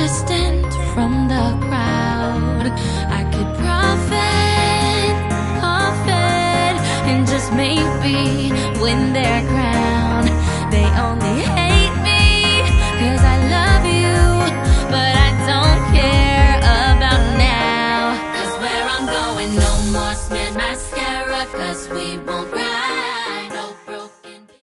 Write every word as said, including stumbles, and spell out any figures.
distant from the crowd. I could profit, profit, and just maybe win their crown. They only hate me cause I love you, but I don't care about now. Cause where I'm going, no more smeared mascara, cause we won't